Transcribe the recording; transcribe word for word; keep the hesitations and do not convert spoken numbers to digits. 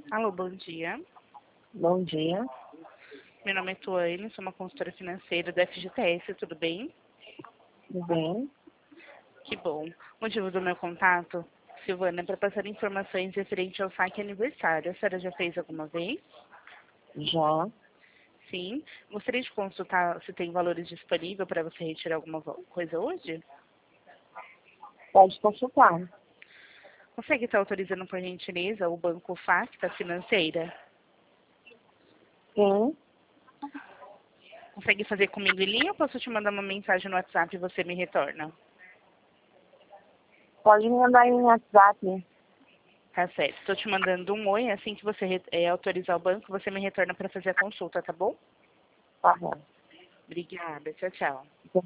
Alô, bom dia. Bom dia. Meu nome é Tuane, sou uma consultora financeira da F G T S, tudo bem? Tudo bem? Que bom. O motivo do meu contato, Silvana, é para passar informações referente ao saque aniversário. A senhora já fez alguma vez? Já. Sim. Gostaria de consultar se tem valores disponíveis para você retirar alguma vo- coisa hoje? Pode consultar. Consegue estar autorizando, por gentileza, o Banco Facta Financeira? Sim. Consegue fazer comigo em linha ou posso te mandar uma mensagem no WhatsApp e você me retorna? Pode me mandar em WhatsApp. Tá certo. Estou te mandando um oi. Assim que você re- eh, autorizar o banco, você me retorna para fazer a consulta, tá bom? Tá bom. Obrigada. Tchau, tchau.